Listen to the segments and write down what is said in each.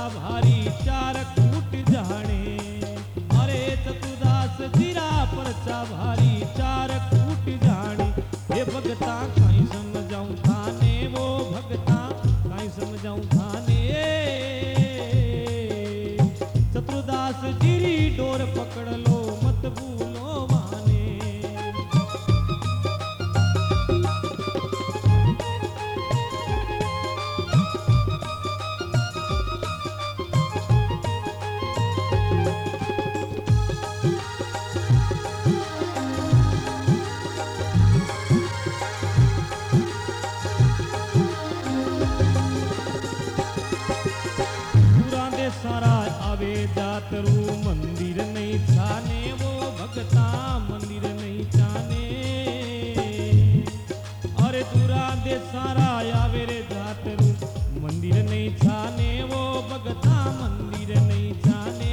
भारी चार कूट जाने। अरे चतुरदास जीरा परचा भारी चार कूट जाने। हे भगता कहीं समझाऊं थाने, वो भगता कहीं समझाऊं थाने। चतुरदास जीरी डोर पकड़ लो मत भूलो माने। सारा आवे जातरू मंदिर नहीं छाने, वो भगता मंदिर नहीं छाने। अरे दूरा दे सारा आवे रे जातरू मंदिर नहीं छाने, वो भगता मंदिर नहीं छाने।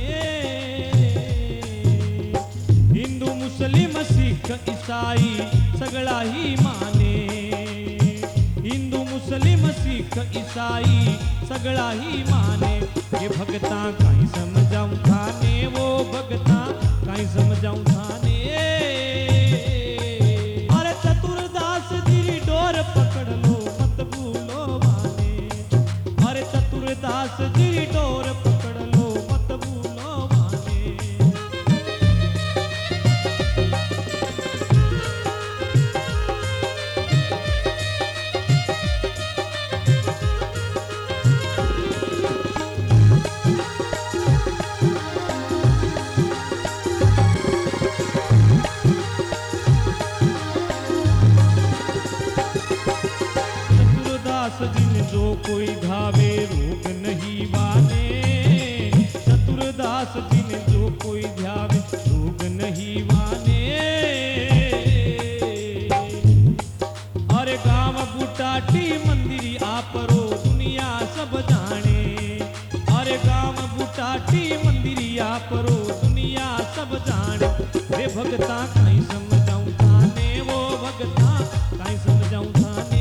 हिंदू मुस्लिम सिख ईसाई सगळा ही माने। हिंदू मुस्लिम सिख ईसाई सगळा ही माने। ये भगता कहीं समझाऊं थाने, वो भगता कहीं समझाऊं थाने। अरे चतुरदास जी डोर पकड़ लो मत भूलो माने। अरे चतुरदास जी डोर पकड़ लो मत भूलो माने। जिन जो कोई धावे रोग नहीं वाने। चतुरदास जिन जो कोई ध्यावे रोग नहीं वाने। अरे गांव बुटाटी मंदिरी आपरो दुनिया सब जाने। अरे गांव बुटाटी मंदिरी आपरो दुनिया सब जाने। रे भगता कहीं समझाऊं थाने, वो भगता कहीं समझाऊं थाने।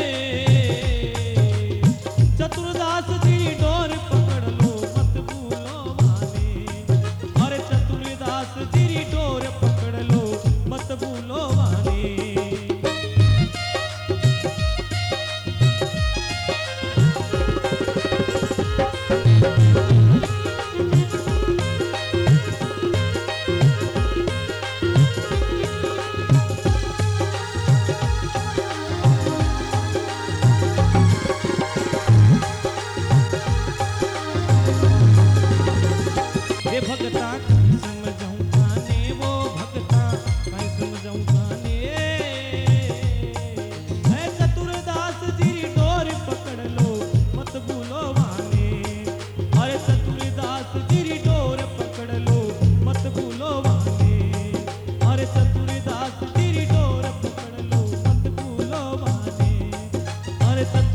चतुरदास जी डोर पकड़ लो मत भूलो माने। अरे चतुरदास जी डोर पकड़ लो मत भूलो माने। भगता कहीं समझाऊं थाने, वो भगता कहीं समझाऊं थाने। है चतुरदास जी डोर पकड़ लो मत भूलो माने। अरे चतुरदास जी डोर पकड़ लो मत भूलो माने। अरे चतुरदास जी डोर पकड़ लो मत भूलो माने। अरे